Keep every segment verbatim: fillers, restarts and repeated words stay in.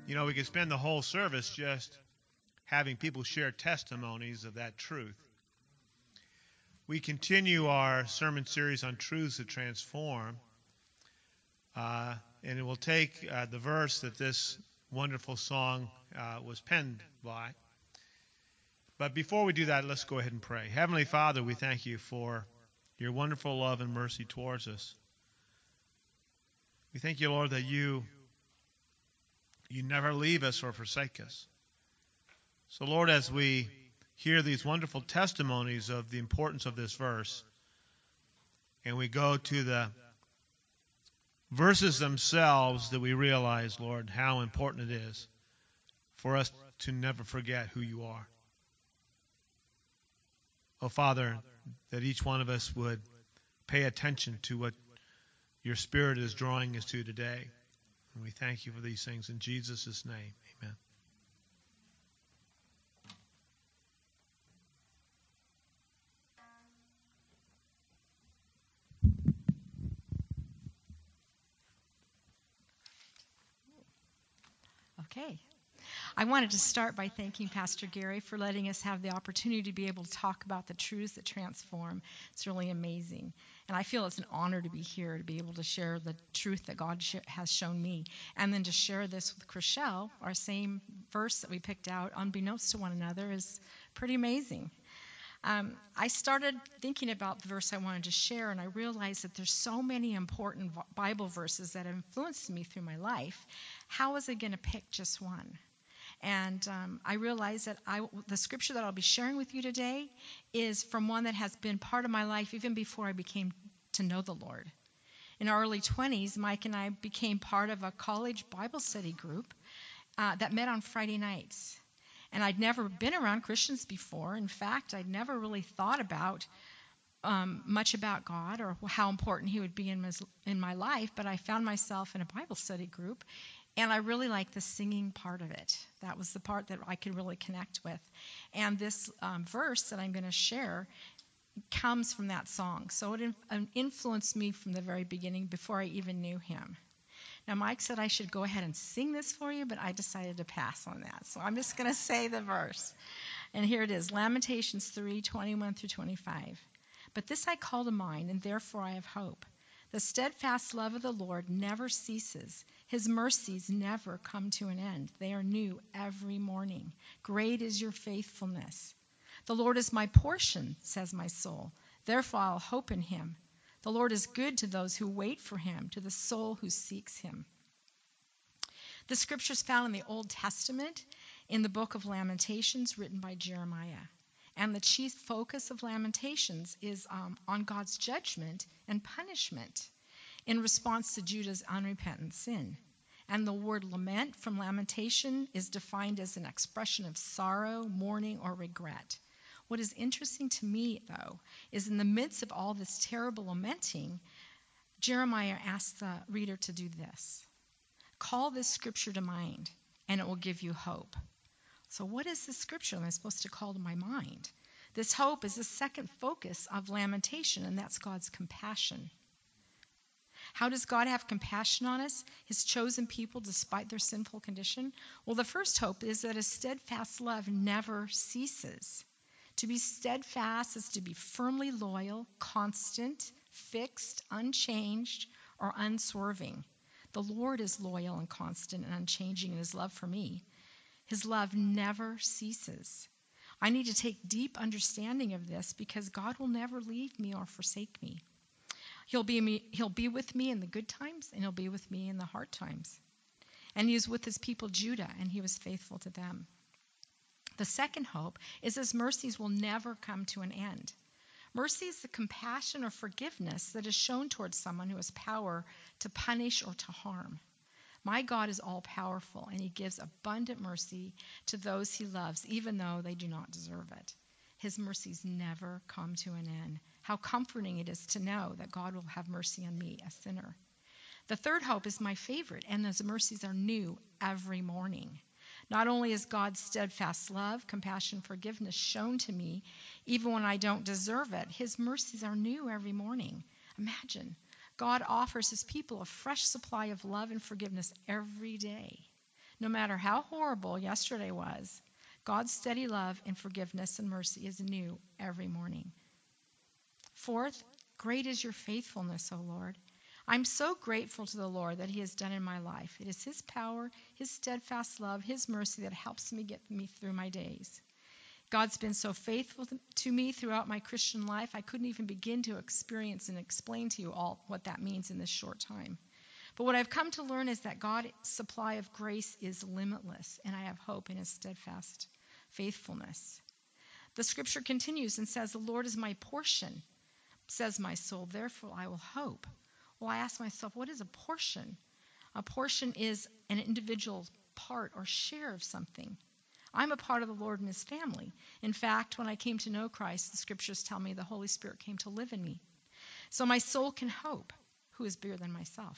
You know, we could spend the whole service just having people share testimonies of that truth. We continue our sermon series on truths that transform, uh, and it will take uh, the verse that this wonderful song uh, was penned by. But before we do that, let's go ahead and pray. Heavenly Father, we thank you for your wonderful love and mercy towards us. We thank you, Lord, that you you never leave us or forsake us. So, Lord, as we hear these wonderful testimonies of the importance of this verse, and we go to the verses themselves, that we realize, Lord, how important it is for us to never forget who you are. Oh, Father, that each one of us would pay attention to what your Spirit is drawing us to today. And we thank you for these things in Jesus' name. Amen. Okay. I wanted to start by thanking Pastor Gary for letting us have the opportunity to be able to talk about the truths that transform. It's really amazing. And I feel it's an honor to be here, to be able to share the truth that God sh- has shown me. And then to share this with Chriselle, our same verse that we picked out, unbeknownst to one another, is pretty amazing. Um, I started thinking about the verse I wanted to share, and I realized that there's so many important Bible verses that have influenced me through my life. How was I going to pick just one? And um, I realized that I, the scripture that I'll be sharing with you today is from one that has been part of my life even before I became to know the Lord. In our early twenties, Mike and I became part of a college Bible study group uh, that met on Friday nights. And I'd never been around Christians before. In fact, I'd never really thought about um, much about God or how important he would be in my, in my life, but I found myself in a Bible study group. And I really liked the singing part of it. That was the part that I could really connect with. And this um, verse that I'm going to share comes from that song. So it in, influenced me from the very beginning before I even knew him. Now, Mike said I should go ahead and sing this for you, but I decided to pass on that. So I'm just going to say the verse. And here it is, Lamentations three, twenty-one through twenty-five. But this I call to mind, and therefore I have hope. The steadfast love of the Lord never ceases. His mercies never come to an end. They are new every morning. Great is your faithfulness. The Lord is my portion, says my soul. Therefore I'll hope in him. The Lord is good to those who wait for him, to the soul who seeks him. The scripture is found in the Old Testament in the book of Lamentations written by Jeremiah. And the chief focus of Lamentations is um, on God's judgment and punishment in response to Judah's unrepentant sin. And the word lament from Lamentation is defined as an expression of sorrow, mourning, or regret. What is interesting to me, though, is in the midst of all this terrible lamenting, Jeremiah asks the reader to do this. Call this scripture to mind, and it will give you hope. So what is this scripture am I supposed to call to my mind? This hope is the second focus of lamentation, and that's God's compassion. How does God have compassion on us, his chosen people, despite their sinful condition? Well, the first hope is that his steadfast love never ceases. To be steadfast is to be firmly loyal, constant, fixed, unchanged, or unswerving. The Lord is loyal and constant and unchanging in his love for me. His love never ceases. I need to take deep understanding of this because God will never leave me or forsake me. He'll be, me, he'll be with me in the good times, and he'll be with me in the hard times. And he was with his people Judah, and he was faithful to them. The second hope is his mercies will never come to an end. Mercy is the compassion or forgiveness that is shown towards someone who has power to punish or to harm. My God is all-powerful, and he gives abundant mercy to those he loves, even though they do not deserve it. His mercies never come to an end. How comforting it is to know that God will have mercy on me, a sinner. The third hope is my favorite, and his mercies are new every morning. Not only is God's steadfast love, compassion, forgiveness shown to me, even when I don't deserve it, his mercies are new every morning. Imagine, God offers his people a fresh supply of love and forgiveness every day. No matter how horrible yesterday was, God's steady love and forgiveness and mercy is new every morning. Fourth, great is your faithfulness, O Lord. I'm so grateful to the Lord that he has done in my life. It is his power, his steadfast love, his mercy that helps me get me through my days. God's been so faithful to me throughout my Christian life, I couldn't even begin to experience and explain to you all what that means in this short time. But what I've come to learn is that God's supply of grace is limitless, and I have hope in his steadfast faithfulness. The scripture continues and says, "The Lord is my portion," says my soul, "therefore I will hope." Well, I ask myself, what is a portion? A portion is an individual part or share of something. I'm a part of the Lord and his family. In fact, when I came to know Christ, the scriptures tell me the Holy Spirit came to live in me. So my soul can hope, who is bigger than myself.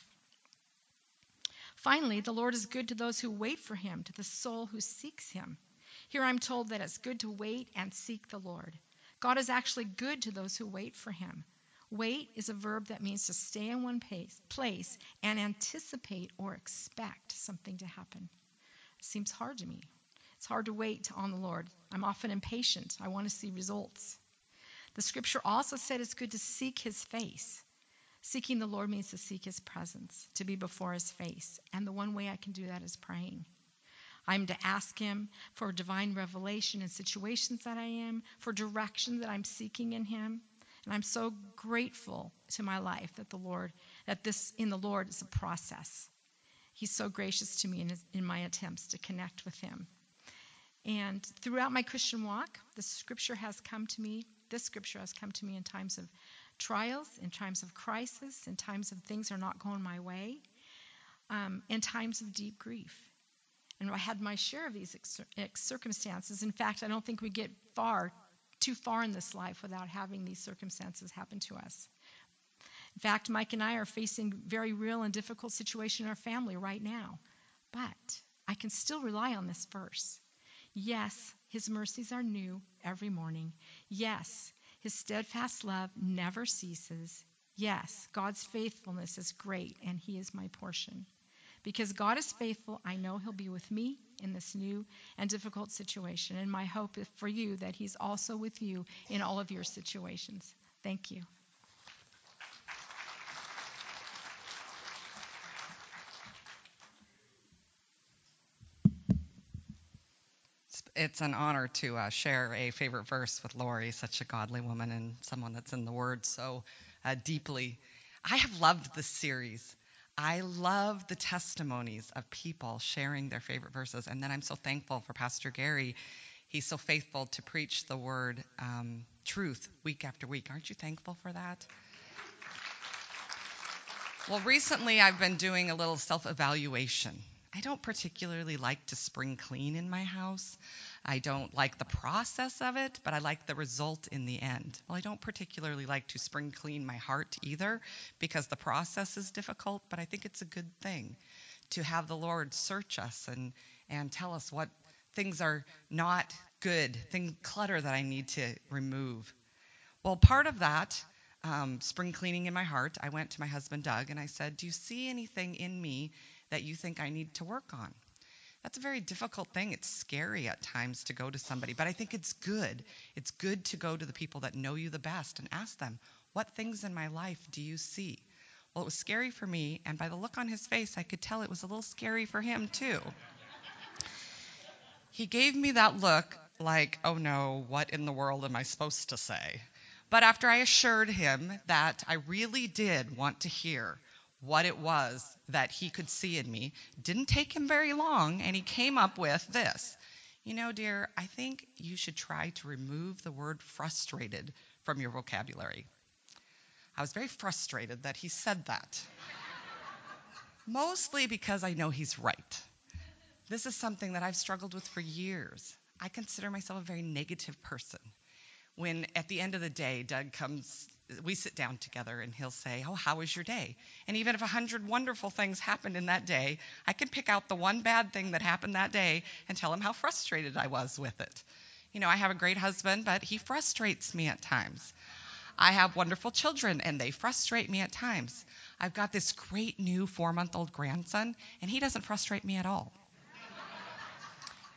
Finally, the Lord is good to those who wait for him, to the soul who seeks him. Here I'm told that it's good to wait and seek the Lord. God is actually good to those who wait for him. Wait is a verb that means to stay in one pace, place and anticipate or expect something to happen. It seems hard to me. It's hard to wait on the Lord. I'm often impatient. I want to see results. The scripture also said it's good to seek his face. Seeking the Lord means to seek his presence, to be before his face. And the one way I can do that is praying. I'm to ask him for divine revelation in situations that I am, for direction that I'm seeking in him. And I'm so grateful to my life that the Lord, that this in the Lord is a process. He's so gracious to me in, his, in my attempts to connect with him. And throughout my Christian walk, the scripture has come to me, this scripture has come to me in times of trials, in times of crisis, in times of things are not going my way, um, in times of deep grief. And I had my share of these ex- ex- circumstances. In fact, I don't think we get far, too far in this life without having these circumstances happen to us. In fact, Mike and I are facing very real and difficult situation in our family right now. But I can still rely on this verse. Yes, his mercies are new every morning. Yes, his steadfast love never ceases. Yes, God's faithfulness is great, and he is my portion. Because God is faithful, I know he'll be with me in this new and difficult situation. And my hope is for you that he's also with you in all of your situations. Thank you. It's an honor to uh, share a favorite verse with Lori, such a godly woman and someone that's in the Word so uh, deeply. I have loved this series. I love the testimonies of people sharing their favorite verses. And then I'm so thankful for Pastor Gary. He's so faithful to preach the word um, truth week after week. Aren't you thankful for that? Well, recently I've been doing a little self-evaluation. I don't particularly like to spring clean in my house. I don't like the process of it, but I like the result in the end. Well, I don't particularly like to spring clean my heart either, because the process is difficult, but I think it's a good thing to have the Lord search us and, and tell us what things are not good, thing clutter that I need to remove. Well, part of that, um, spring cleaning in my heart, I went to my husband, Doug, and I said, do you see anything in me that you think I need to work on? That's a very difficult thing. It's scary at times to go to somebody, but I think it's good. It's good to go to the people that know you the best and ask them, what things in my life do you see? Well, it was scary for me, and by the look on his face, I could tell it was a little scary for him too. He gave me that look like, oh no, what in the world am I supposed to say? But after I assured him that I really did want to hear what it was that he could see in me, didn't take him very long, and he came up with this. You know, dear, I think you should try to remove the word frustrated from your vocabulary. I was very frustrated that he said that. Mostly because I know he's right. This is something that I've struggled with for years. I consider myself a very negative person. When at the end of the day, Doug comes, we sit down together and he'll say, oh, how was your day? And even if a hundred wonderful things happened in that day, I can pick out the one bad thing that happened that day and tell him how frustrated I was with it. You know, I have a great husband, but he frustrates me at times. I have wonderful children, and they frustrate me at times. I've got this great new four-month-old grandson, and he doesn't frustrate me at all.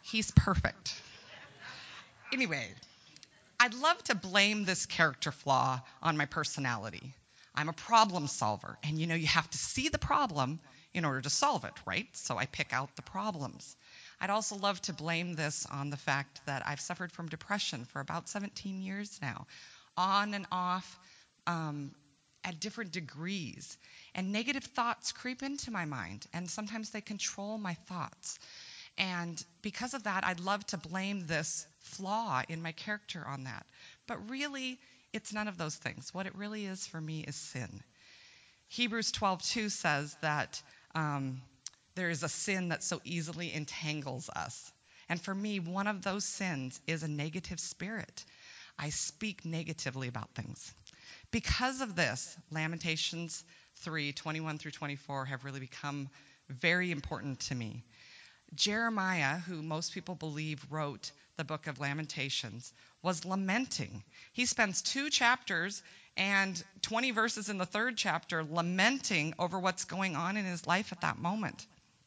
He's perfect. Anyway, I'd love to blame this character flaw on my personality. I'm a problem solver, and you know, you have to see the problem in order to solve it, right? So I pick out the problems. I'd also love to blame this on the fact that I've suffered from depression for about seventeen years now, on and off, um, at different degrees. And negative thoughts creep into my mind, and sometimes they control my thoughts. And because of that, I'd love to blame this flaw in my character on that. But really, it's none of those things. What it really is for me is sin. Hebrews twelve two says that um, there is a sin that so easily entangles us. And for me, one of those sins is a negative spirit. I speak negatively about things. Because of this, Lamentations three twenty-one through twenty-four have really become very important to me. Jeremiah, who most people believe wrote the book of Lamentations, was lamenting. He spends two chapters and twenty verses in the third chapter lamenting over what's going on in his life at that moment.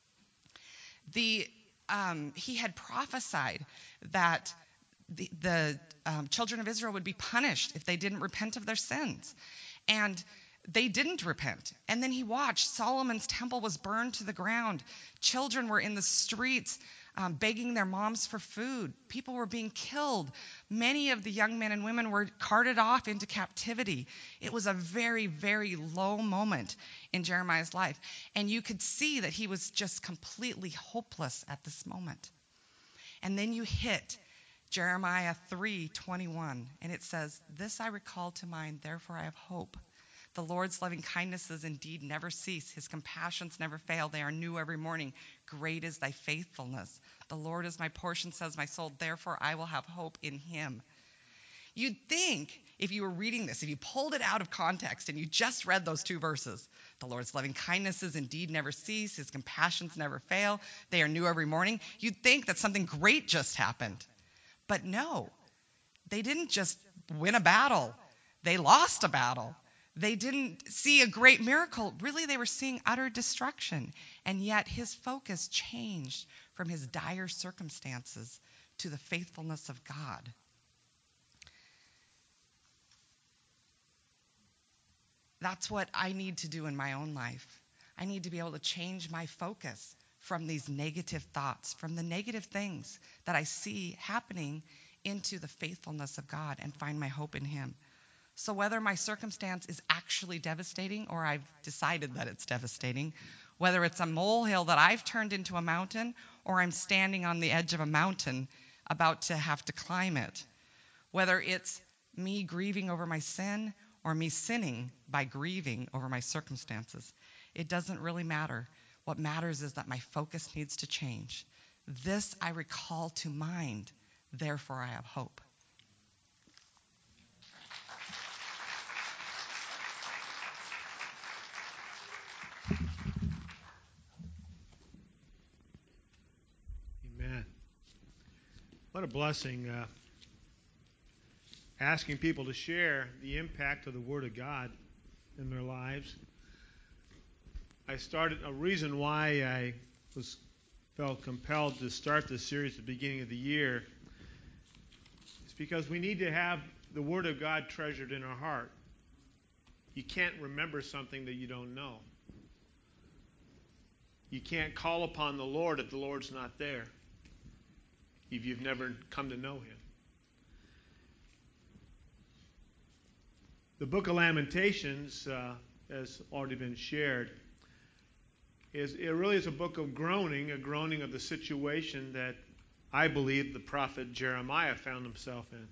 The, um, he had prophesied that the, the um, children of Israel would be punished if they didn't repent of their sins. And they didn't repent. And then he watched. Solomon's temple was burned to the ground. Children were in the streets um, begging their moms for food. People were being killed. Many of the young men and women were carted off into captivity. It was a very, very low moment in Jeremiah's life. And you could see that he was just completely hopeless at this moment. And then you hit Jeremiah three twenty-one, and it says, "This I recall to mind, therefore I have hope. The Lord's loving kindnesses indeed never cease. His compassions never fail. They are new every morning. Great is thy faithfulness. The Lord is my portion, says my soul. Therefore I will have hope in him." You'd think if you were reading this, if you pulled it out of context and you just read those two verses, the Lord's loving kindnesses indeed never cease. His compassions never fail. They are new every morning. You'd think that something great just happened. But no, they didn't just win a battle. They lost a battle. They didn't see a great miracle. Really, they were seeing utter destruction. And yet his focus changed from his dire circumstances to the faithfulness of God. That's what I need to do in my own life. I need to be able to change my focus from these negative thoughts, from the negative things that I see happening, into the faithfulness of God and find my hope in him. So whether my circumstance is actually devastating or I've decided that it's devastating, whether it's a molehill that I've turned into a mountain or I'm standing on the edge of a mountain about to have to climb it, whether it's me grieving over my sin or me sinning by grieving over my circumstances, it doesn't really matter. What matters is that my focus needs to change. This I recall to mind, therefore I have hope. Amen. What a blessing. Uh, asking people to share the impact of the Word of God in their lives. I started, a reason why I was felt compelled to start this series at the beginning of the year is because we need to have the Word of God treasured in our heart. You can't remember something that you don't know. You can't call upon the Lord if the Lord's not there, if you've never come to know him. The book of Lamentations, uh, has already been shared, is it really is a book of groaning, a groaning of the situation that I believe the prophet Jeremiah found himself in.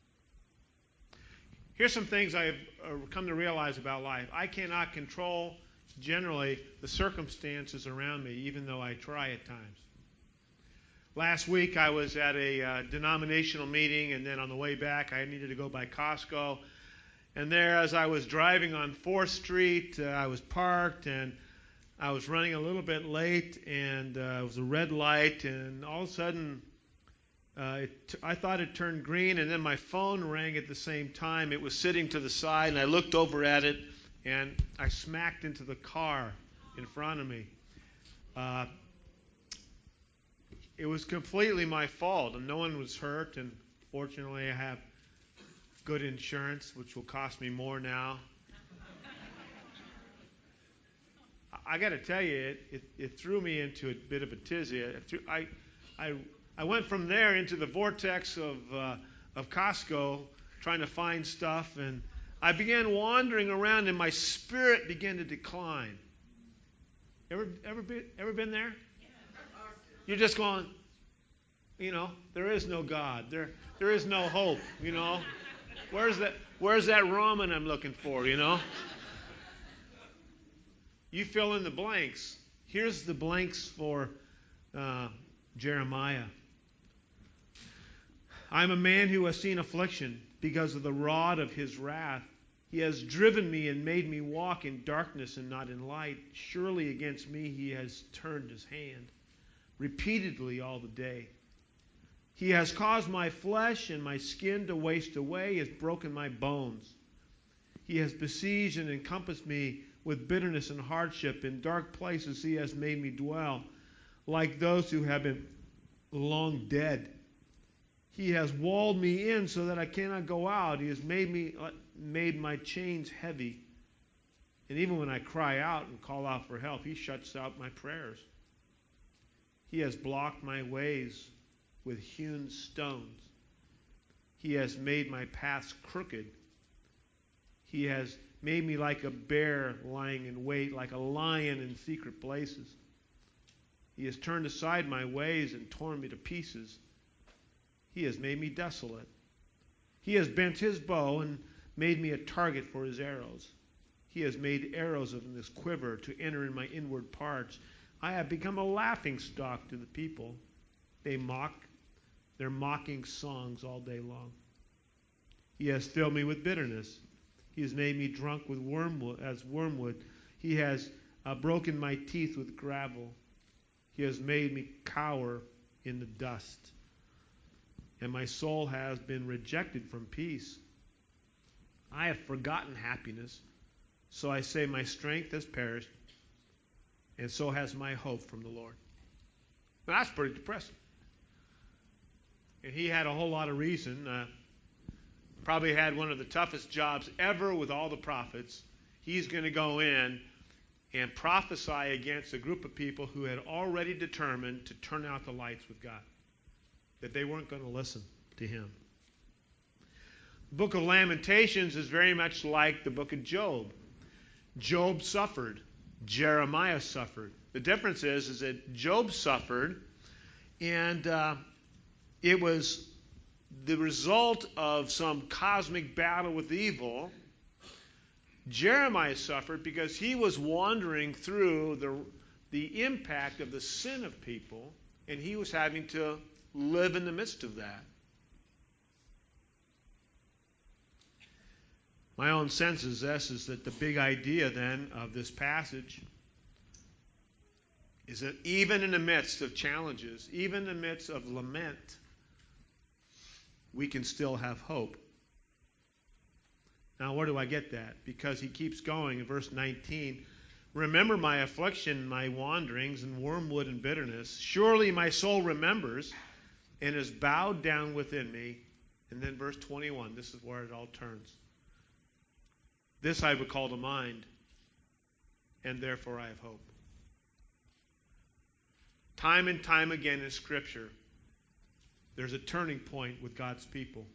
Here's some things I've come to realize about life. I cannot control generally the circumstances around me, even though I try at times. Last week I was at a uh, denominational meeting, and then on the way back I needed to go by Costco. And there, as I was driving on fourth Street, uh, I was parked, and I was running a little bit late, and uh, it was a red light, and all of a sudden uh, it t- I thought it turned green, and then my phone rang at the same time. It was sitting to the side, and I looked over at it, and I smacked into the car in front of me. Uh, it was completely my fault, and no one was hurt. And fortunately, I have good insurance, which will cost me more now. I got to tell you, it, it, it threw me into a bit of a tizzy. It threw, I, I, I went from there into the vortex of uh, of Costco, trying to find stuff, and I began wandering around, and my spirit began to decline. Ever ever been ever been there? You're just going, you know, there is no God. There there is no hope. You know, where's that where's that ramen I'm looking for? You know. You fill in the blanks. Here's the blanks for uh, Jeremiah. I'm a man who has seen affliction because of the rod of his wrath. He has driven me and made me walk in darkness and not in light. Surely against me he has turned his hand, repeatedly all the day. He has caused my flesh and my skin to waste away. He has broken my bones. He has besieged and encompassed me with bitterness and hardship. In dark places he has made me dwell, like those who have been long dead. He has walled me in so that I cannot go out. He has made me made my chains heavy. And even when I cry out and call out for help, he shuts out my prayers. He has blocked my ways with hewn stones. He has made my paths crooked. He has made me like a bear lying in wait, like a lion in secret places. He has turned aside my ways and torn me to pieces. He has made me desolate. He has bent his bow and made me a target for his arrows. He has made arrows of this quiver to enter in my inward parts. I have become a laughingstock to the people. They mock their mocking songs all day long. He has filled me with bitterness. He has made me drunk with wormwood, as wormwood. He has uh, broken my teeth with gravel. He has made me cower in the dust. And my soul has been rejected from peace. I have forgotten happiness. So I say, my strength has perished, and so has my hope from the Lord. Now, that's pretty depressing. And he had a whole lot of reason. Uh, probably had one of the toughest jobs ever with all the prophets. He's going to go in and prophesy against a group of people who had already determined to turn out the lights with God, that they weren't going to listen to him. The book of Lamentations is very much like the book of Job. Job suffered. Jeremiah suffered. The difference is, is that Job suffered, and uh, it was the result of some cosmic battle with evil. Jeremiah suffered because he was wandering through the, the impact of the sin of people, and he was having to live in the midst of that. My own sense is this, is that the big idea then of this passage is that even in the midst of challenges, even in the midst of lament, we can still have hope. Now, where do I get that? Because he keeps going in verse nineteen. Remember my affliction, my wanderings, and wormwood and bitterness. Surely my soul remembers and is bowed down within me. And then verse twenty-one, this is where it all turns. This I recall to mind, and therefore I have hope. Time and time again in Scripture, there's a turning point with God's people.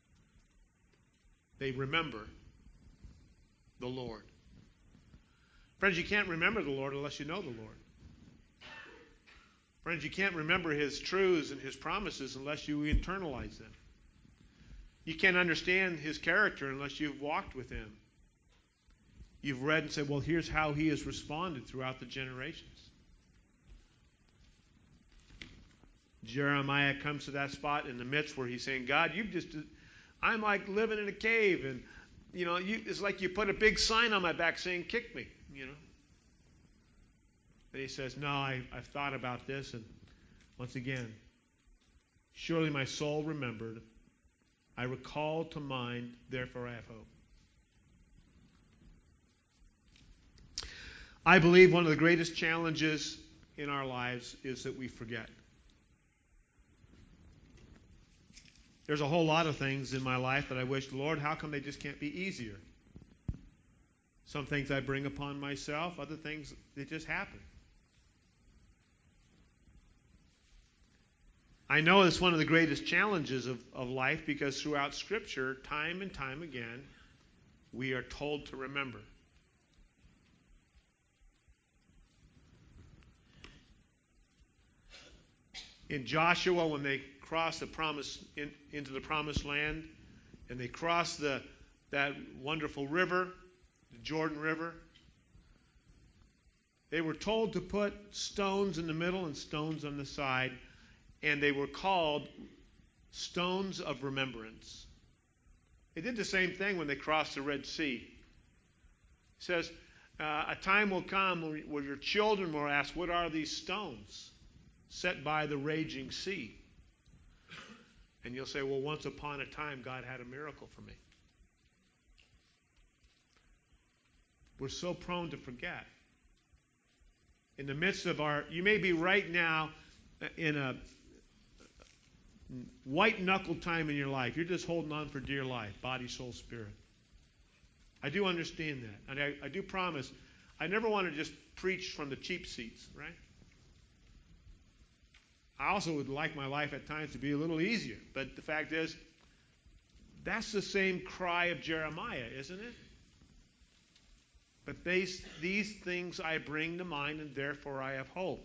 They remember the Lord. Friends, you can't remember the Lord unless you know the Lord. Friends, you can't remember his truths and his promises unless you internalize them. You can't understand his character unless you've walked with him. You've read and said, well, here's how he has responded throughout the generations. Jeremiah comes to that spot in the midst where he's saying, God, you've just, I'm like living in a cave, and, you know, you, it's like you put a big sign on my back saying, kick me, you know. And he says, no, I, I've thought about this, and once again, surely my soul remembered. I recall to mind, therefore I have hope. I believe one of the greatest challenges in our lives is that we forget. There's a whole lot of things in my life that I wish, Lord, how come they just can't be easier? Some things I bring upon myself, other things, they just happen. I know it's one of the greatest challenges of, of life because throughout Scripture, time and time again, we are told to remember. In Joshua, when they crossed the promise in, into the promised land, and they crossed the that wonderful river, the Jordan River, they were told to put stones in the middle and stones on the side, and they were called stones of remembrance. They did the same thing when they crossed the Red Sea. It says, uh, a time will come where your children will ask, what are these stones set by the raging sea? And you'll say, well, once upon a time, God had a miracle for me. We're so prone to forget. In the midst of our, you may be right now in a white knuckle time in your life. You're just holding on for dear life, body, soul, spirit. I do understand that. And I, I do promise, I never want to just preach from the cheap seats, right? I also would like my life at times to be a little easier. But the fact is, that's the same cry of Jeremiah, isn't it? But these, these things I bring to mind, and therefore I have hope.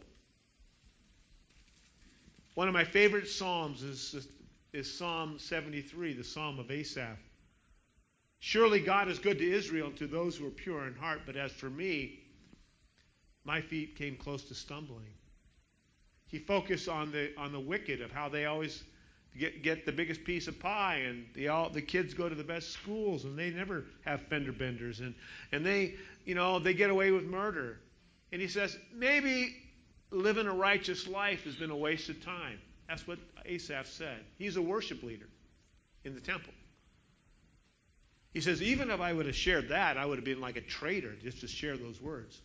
One of my favorite psalms is, is Psalm seventy-three, the Psalm of Asaph. Surely God is good to Israel and to those who are pure in heart, but as for me, my feet came close to stumbling. He focused on the on the wicked, of how they always get, get the biggest piece of pie, and they all, the kids go to the best schools, and they never have fender benders, and, and they, you know, they get away with murder. And he says, maybe living a righteous life has been a waste of time. That's what Asaph said. He's a worship leader in the temple. He says, even if I would have shared that, I would have been like a traitor just to share those words.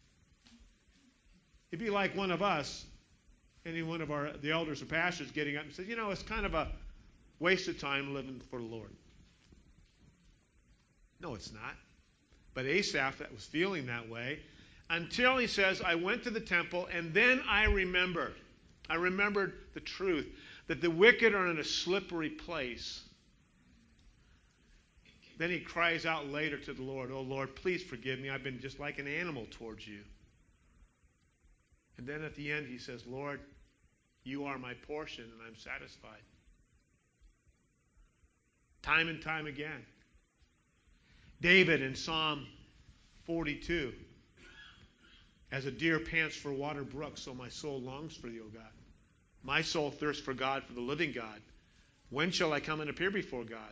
It'd be like one of us, any one of our the elders or pastors getting up and says, you know, it's kind of a waste of time living for the Lord. No, it's not. But Asaph, that was feeling that way, until he says, I went to the temple, and then I remembered. I remembered the truth, that the wicked are in a slippery place. Then he cries out later to the Lord, oh Lord, please forgive me. I've been just like an animal towards you. And then at the end he says, Lord, you are my portion, and I'm satisfied. Time and time again. David in Psalm forty-two, as a deer pants for water brooks, so my soul longs for thee, O God. My soul thirsts for God, for the living God. When shall I come and appear before God?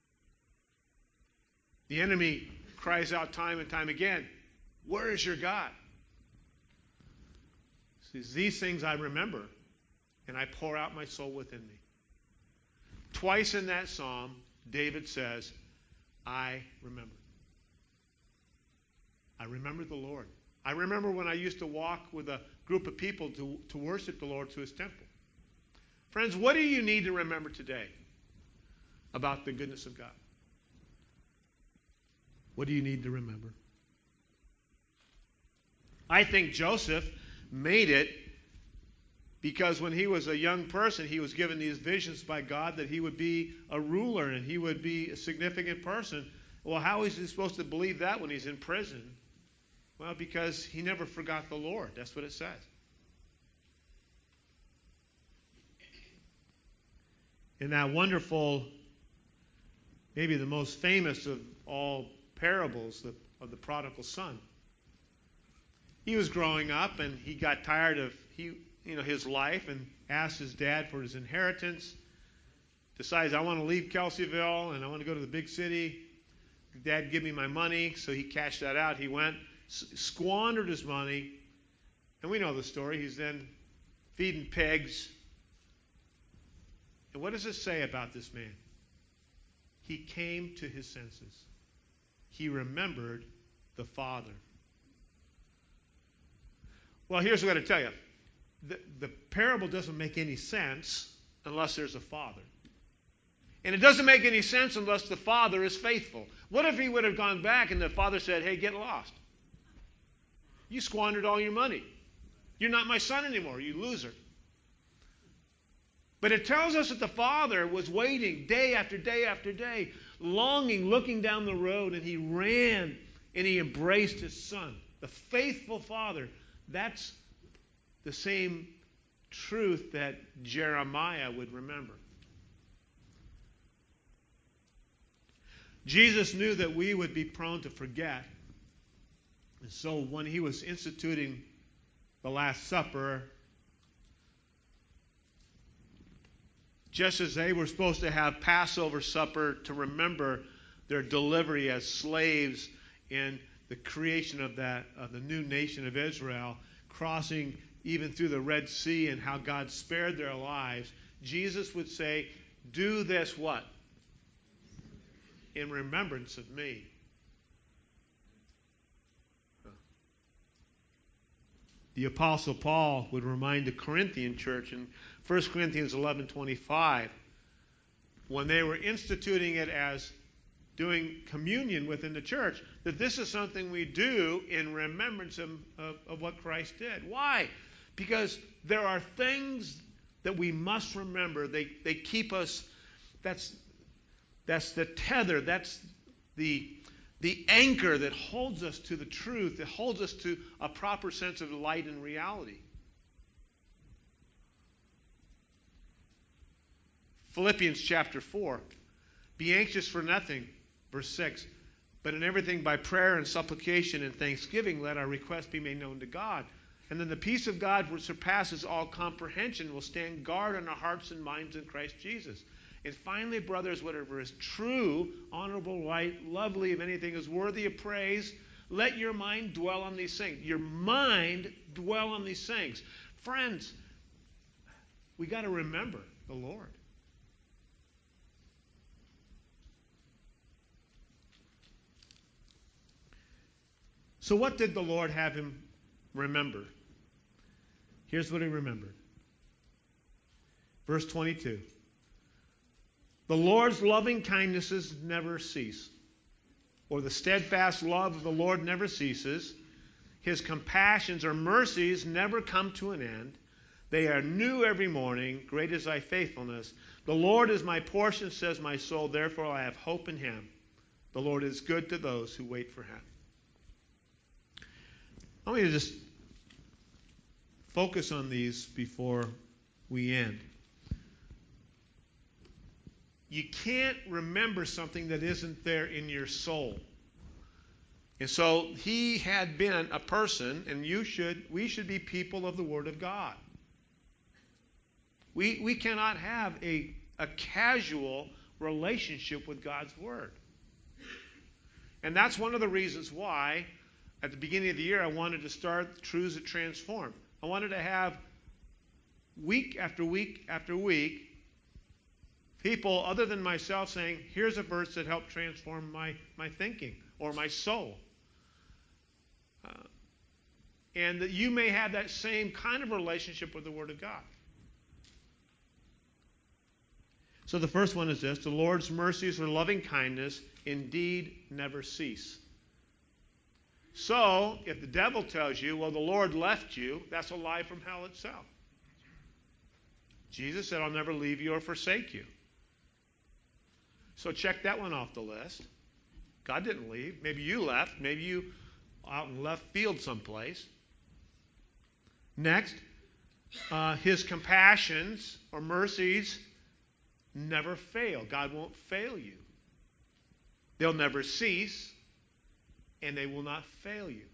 The enemy cries out time and time again, where is your God? He says, these things I remember, and I pour out my soul within me. Twice in that psalm, David says, I remember. I remember the Lord. I remember when I used to walk with a group of people to, to worship the Lord to his temple. Friends, what do you need to remember today about the goodness of God? What do you need to remember? I think Joseph made it because when he was a young person, he was given these visions by God that he would be a ruler and he would be a significant person. Well, how is he supposed to believe that when he's in prison? Well, because he never forgot the Lord. That's what it says. In that wonderful, maybe the most famous of all parables, the, of the prodigal son. He was growing up and he got tired of he, you know, his life and asked his dad for his inheritance. Decides, I want to leave Kelseyville and I want to go to the big city. Dad, give me my money. So he cashed that out. He went, squandered his money. And we know the story. He's then feeding pigs. And what does it say about this man? He came to his senses. He remembered the Father. Well, here's what I got to tell you. The, the parable doesn't make any sense unless there's a Father. And it doesn't make any sense unless the father is faithful. What if he would have gone back and the father said, hey, get lost. You squandered all your money. You're not my son anymore, you loser. But it tells us that the father was waiting day after day after day, longing, looking down the road, and he ran and he embraced his son. The faithful father. That's the same truth that Jeremiah would remember. Jesus knew that we would be prone to forget. And so when he was instituting the Last Supper, just as they were supposed to have Passover supper to remember their delivery as slaves in the creation of that of the new nation of Israel, crossing even through the Red Sea and how God spared their lives, Jesus would say, do this what? In remembrance of me. The Apostle Paul would remind the Corinthian church in First Corinthians eleven twenty-five, when they were instituting it as doing communion within the church, that this is something we do in remembrance of, of, of what Christ did. Why? Because there are things that we must remember. They, they keep us, that's, that's the tether, that's the, the anchor that holds us to the truth, that holds us to a proper sense of light and reality. Philippians chapter four. Be anxious for nothing, verse six. But in everything by prayer and supplication and thanksgiving, let our requests be made known to God. And then the peace of God, which surpasses all comprehension, will stand guard on our hearts and minds in Christ Jesus. And finally, brothers, whatever is true, honorable, right, lovely, if anything is worthy of praise, let your mind dwell on these things. Your mind dwell on these things. Friends, we got to remember the Lord. So what did the Lord have him remember? Here's what he remembered. Verse twenty-two. The Lord's loving kindnesses never cease, or the steadfast love of the Lord never ceases. His compassions or mercies never come to an end. They are new every morning. Great is thy faithfulness. The Lord is my portion, says my soul. Therefore I have hope in him. The Lord is good to those who wait for him. I want you to just focus on these before we end. You can't remember something that isn't there in your soul. And so he had been a person, and you should, we should be people of the Word of God. We, we cannot have a, a casual relationship with God's Word. And that's one of the reasons why at the beginning of the year I wanted to start Truths That Transform. I wanted to have week after week after week people other than myself saying, here's a verse that helped transform my, my thinking or my soul. Uh, and that you may have that same kind of relationship with the Word of God. So the first one is this: the Lord's mercies or loving kindness indeed never cease. So, if the devil tells you, well, the Lord left you, that's a lie from hell itself. Jesus said, I'll never leave you or forsake you. So check that one off the list. God didn't leave. Maybe you left. Maybe you out in left field someplace. Next, uh, his compassions or mercies never fail. God won't fail you. They'll never cease, and they will not fail you.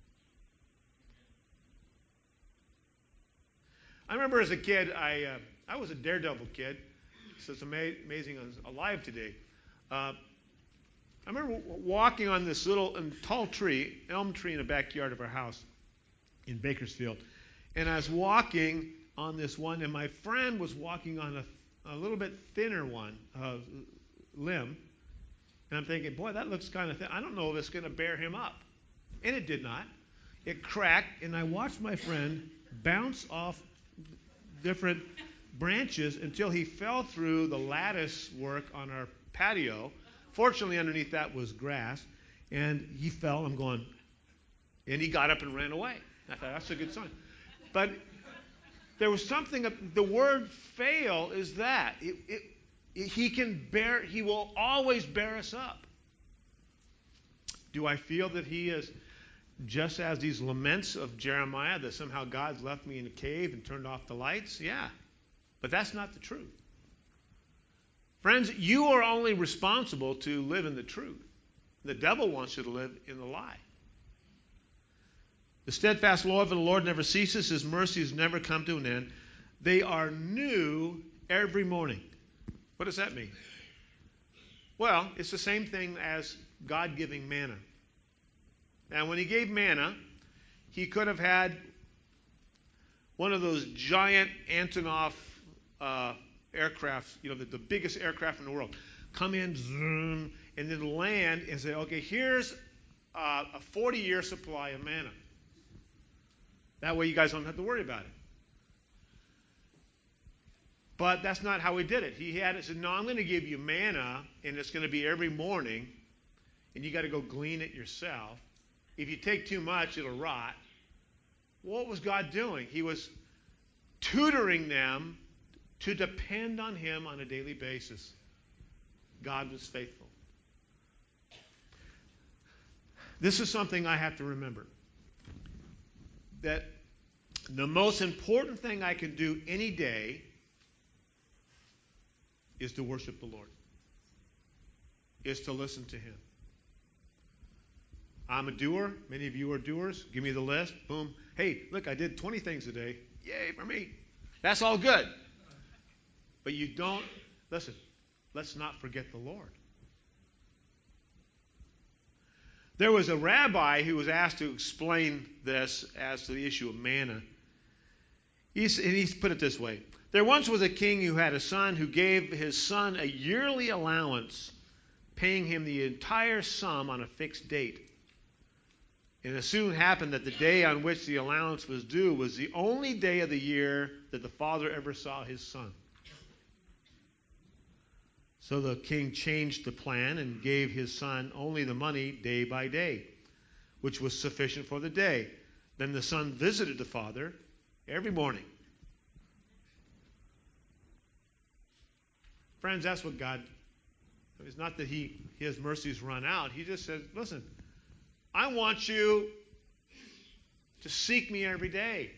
I remember as a kid, I uh, I was a daredevil kid. So it's ama- amazing I'm alive today. Uh, I remember walking on this little um, tall tree, elm tree in the backyard of our house in Bakersfield. And I was walking on this one, and my friend was walking on a, a little bit thinner one, uh, limb. And I'm thinking, boy, that looks kind of thin. I don't know if it's going to bear him up. And it did not. It cracked, and I watched my friend bounce off different branches until he fell through the lattice work on our patio. Fortunately, underneath that was grass, and he fell. I'm going, and he got up and ran away. I thought, that's a good sign. But there was something, the word fail is that. It, it, it, he can bear, he will always bear us up. Do I feel that he is just as these laments of Jeremiah, that somehow God's left me in a cave and turned off the lights? Yeah. But that's not the truth. Friends, you are only responsible to live in the truth. The devil wants you to live in the lie. The steadfast love of the Lord never ceases. His mercies never come to an end. They are new every morning. What does that mean? Well, it's the same thing as God giving manna. Now, when he gave manna, he could have had one of those giant Antonov uh, aircraft, you know, the, the biggest aircraft in the world, come in, zoom, and then land and say, okay, here's uh, a forty-year supply of manna. That way you guys don't have to worry about it. But that's not how he did it. He had it said, no, I'm going to give you manna, and it's going to be every morning, and you got to go glean it yourself. If you take too much, it'll rot. What was God doing? He was tutoring them to depend on him on a daily basis. God was faithful. This is something I have to remember. That the most important thing I can do any day is to worship the Lord. Is to listen to him. I'm a doer. Many of you are doers. Give me the list. Boom. Hey, look, I did twenty things today. Yay for me. That's all good. But you don't, listen, let's not forget the Lord. There was a rabbi who was asked to explain this as to the issue of manna. He's, and he's put it this way. There once was a king who had a son who gave his son a yearly allowance, paying him the entire sum on a fixed date. And it soon happened that the day on which the allowance was due was the only day of the year that the father ever saw his son. So the king changed the plan and gave his son only the money day by day, which was sufficient for the day. Then the son visited the father every morning. Friends, that's what God, it's not that he his mercies run out. He just says, listen, I want you to seek me every day.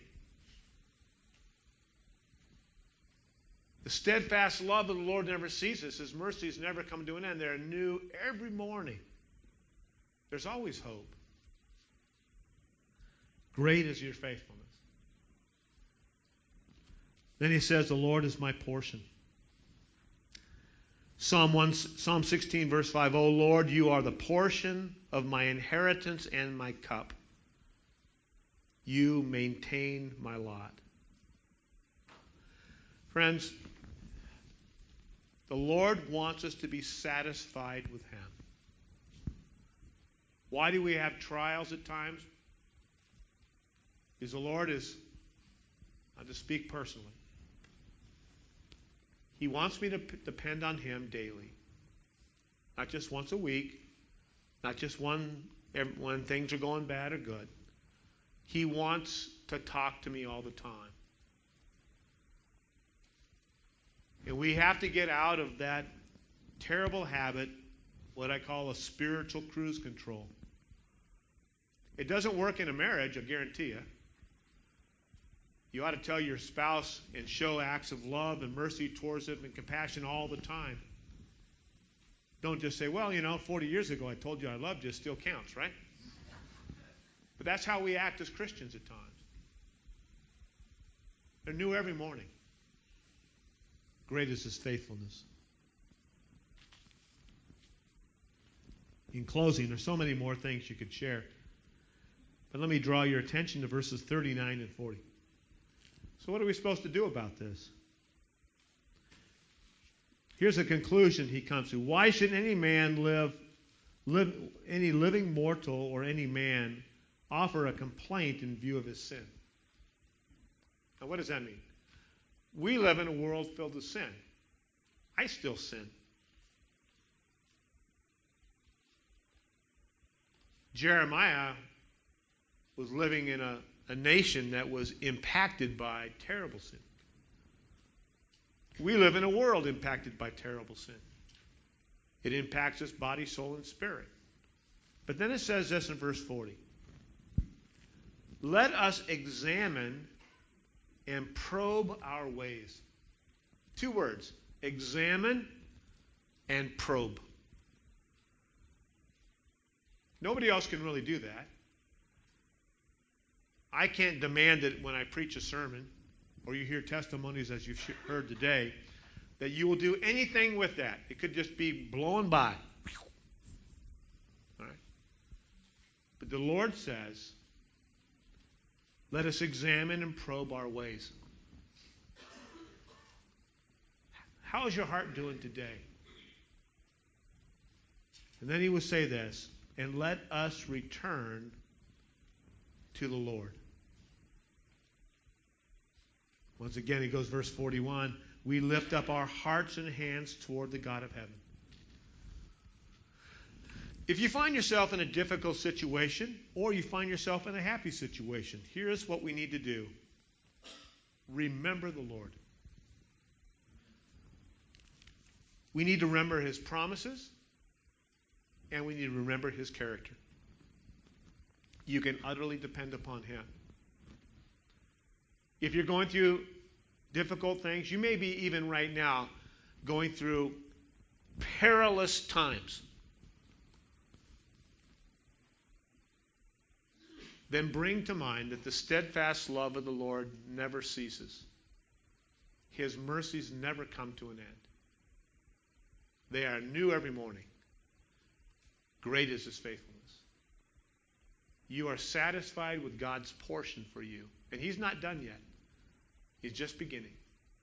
The steadfast love of the Lord never ceases. His mercies never come to an end. They're new every morning. There's always hope. Great is your faithfulness. Then he says, the Lord is my portion. Psalm one, Psalm sixteen, verse five, O Lord, you are the portion of my inheritance and my cup. You maintain my lot. Friends, the Lord wants us to be satisfied with him. Why do we have trials at times? Because the Lord is, I'll just speak personally, he wants me to p- depend on him daily. Not just once a week, not just one when things are going bad or good. He wants to talk to me all the time. And we have to get out of that terrible habit, what I call a spiritual cruise control. It doesn't work in a marriage, I guarantee you. You ought to tell your spouse and show acts of love and mercy towards them and compassion all the time. Don't just say, well, you know, forty years ago I told you I loved you. It still counts, right? But that's how we act as Christians at times. They're new every morning. Great is his faithfulness. In closing, there's so many more things you could share. But let me draw your attention to verses thirty-nine and forty. So what are we supposed to do about this? Here's a conclusion he comes to. Why should any man live, live, any living mortal or any man offer a complaint in view of his sin? Now what does that mean? We live in a world filled with sin. I still sin. Jeremiah was living in a, a nation that was impacted by terrible sin. We live in a world impacted by terrible sin. It impacts us body, soul, and spirit. But then it says this in verse forty. Let us examine and probe our ways. Two words, examine and probe. Nobody else can really do that. I can't demand it when I preach a sermon, or you hear testimonies as you've heard today, that you will do anything with that. It could just be blowing by. All right? But the Lord says, let us examine and probe our ways. How is your heart doing today? And then he will say this, and let us return to the Lord. Once again, he goes, verse forty-one, we lift up our hearts and hands toward the God of heaven. If you find yourself in a difficult situation, or you find yourself in a happy situation, here's what we need to do. Remember the Lord. We need to remember his promises, and we need to remember his character. You can utterly depend upon him. If you're going through difficult things, you may be even right now going through perilous times. Then bring to mind that the steadfast love of the Lord never ceases. His mercies never come to an end. They are new every morning. Great is his faithfulness. You are satisfied with God's portion for you. And he's not done yet. He's just beginning.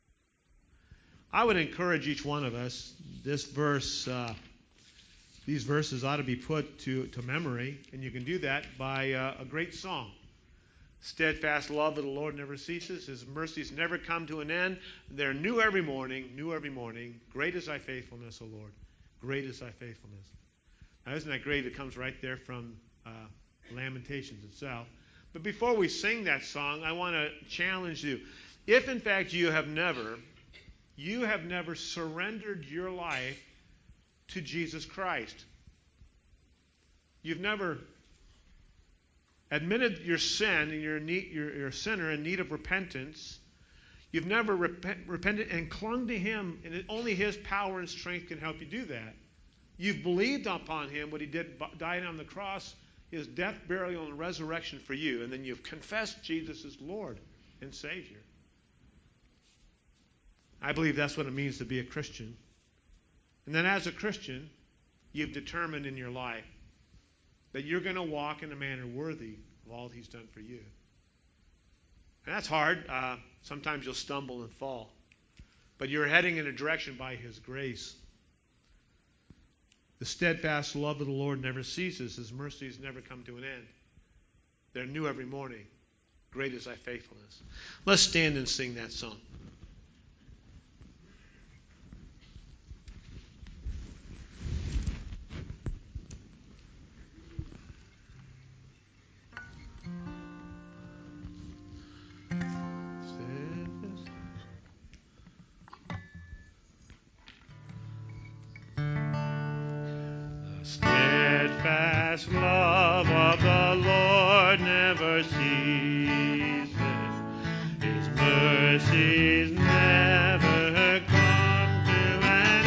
I would encourage each one of us, this verse, uh, these verses ought to be put to, to memory, and you can do that by uh, a great song. Steadfast love of the Lord never ceases. His mercies never come to an end. They're new every morning, new every morning. Great is thy faithfulness, O Lord. Great is thy faithfulness. Now, isn't that great? It comes right there from uh, Lamentations itself. But before we sing that song, I want to challenge you. If, in fact, you have never, you have never surrendered your life to Jesus Christ, you've never admitted your sin and you're, need, you're, you're a sinner in need of repentance, you've never repent, repented and clung to him, and it, only his power and strength can help you do that. You've believed upon him, what he did, died on the cross, his death, burial, and resurrection for you, and then you've confessed Jesus as Lord and Savior. I believe that's what it means to be a Christian. And then as a Christian, you've determined in your life that you're going to walk in a manner worthy of all he's done for you. And that's hard. Uh, sometimes you'll stumble and fall. But you're heading in a direction by his grace. The steadfast love of the Lord never ceases. His mercies never come to an end. They're new every morning. Great is thy faithfulness. Let's stand and sing that song. Steadfast love of the Lord never ceases. His mercies never come to an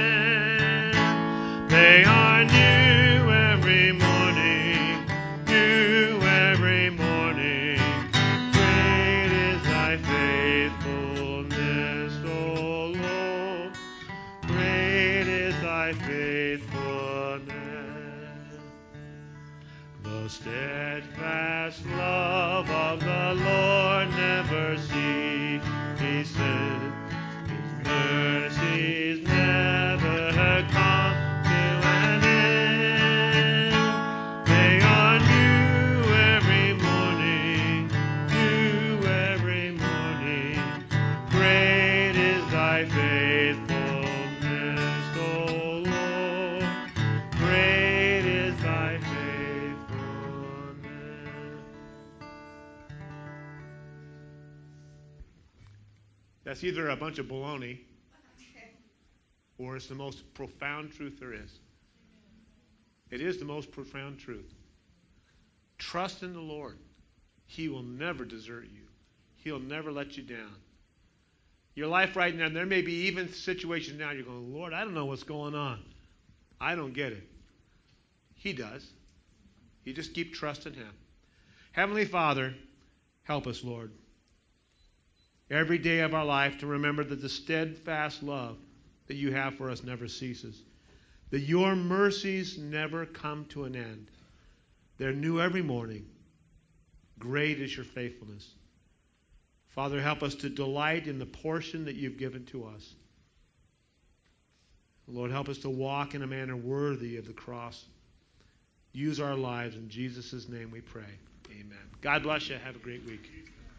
end. They are new every morning, new every morning. Great is thy faithfulness, O Lord. Great is thy faithfulness. The steadfast love of the Lord never ceases. His mercies never come to an end. They are new every morning, new every morning. Great faithfulness, O Lord. Great is thy faithfulness. That's either a bunch of baloney or it's the most profound truth there is. It is the most profound truth. Trust in the Lord. He will never desert you. He'll never let you down. Your life right now, there may be even situations now you're going, Lord, I don't know what's going on. I don't get it. He does. You just keep trusting him. Heavenly Father, help us, Lord, every day of our life to remember that the steadfast love that you have for us never ceases, that your mercies never come to an end. They're new every morning. Great is your faithfulness. Father, help us to delight in the portion that you've given to us. Lord, help us to walk in a manner worthy of the cross. Use our lives. In Jesus' name we pray. Amen. God bless you. Have a great week.